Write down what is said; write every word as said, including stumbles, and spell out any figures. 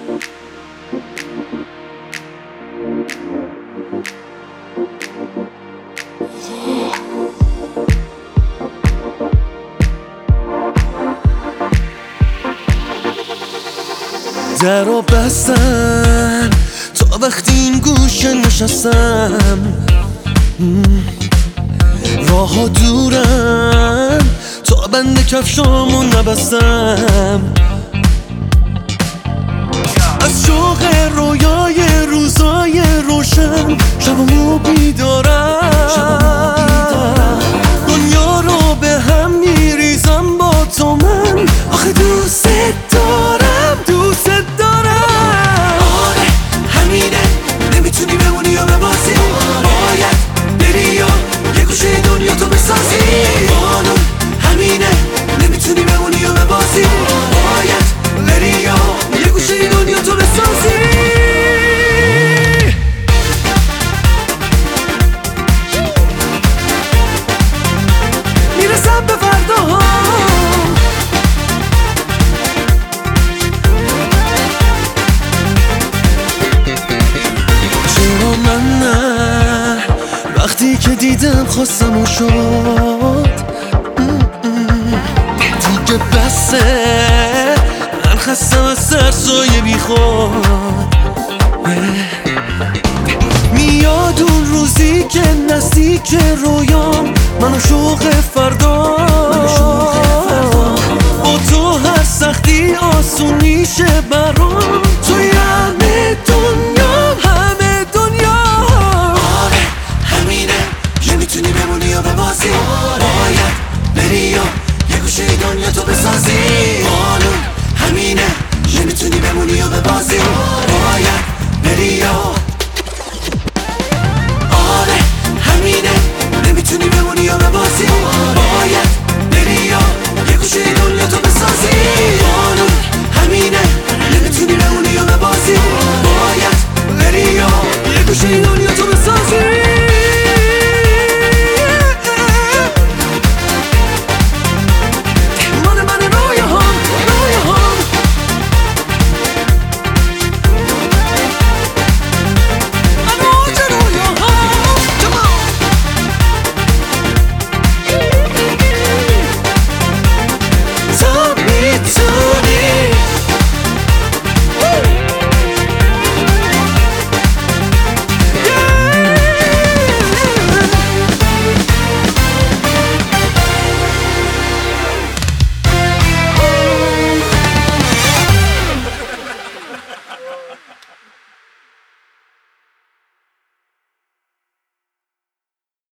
در رو بستن تا وقتی این گوشه نشستم، راه ها دورن تا بند کفشامو نبستم. از شوق رویای روزای روشن شبمو بیدارم، دنیا رو به هم میریزم با تو من. آخه دوست دارم دوست دارم. آره همینه، نمیتونی بمونی یا ببازی، باید بری یا یه گوشه دنیا تو بسازی. قانون همینه، نمیتونی بمونی یا ببازی، باید بری یا یه گوشه دنیا تو بسازی. میرسم به فرداها، چرا من نه؟ وقتی که دیدم خواستم و شد دیگه بسه، من خستم از سرسایه بی خود. میاد اون روزی که نزدیک رویام، من و شوق فردا، با تو هر سختی آسون میشه برام.